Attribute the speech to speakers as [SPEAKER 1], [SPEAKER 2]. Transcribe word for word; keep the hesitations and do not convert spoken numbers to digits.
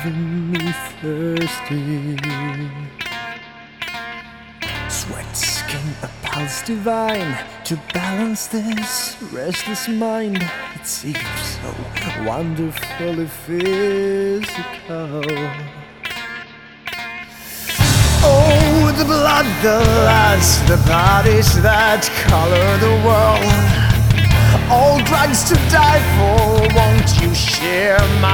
[SPEAKER 1] leaving me thirsty. Sweat, skin, a pulse divine to balance this restless mind. It seems so wonderfully physical. Oh, the blood, the lust, the bodies that color the world. All drugs to die for, won't you share my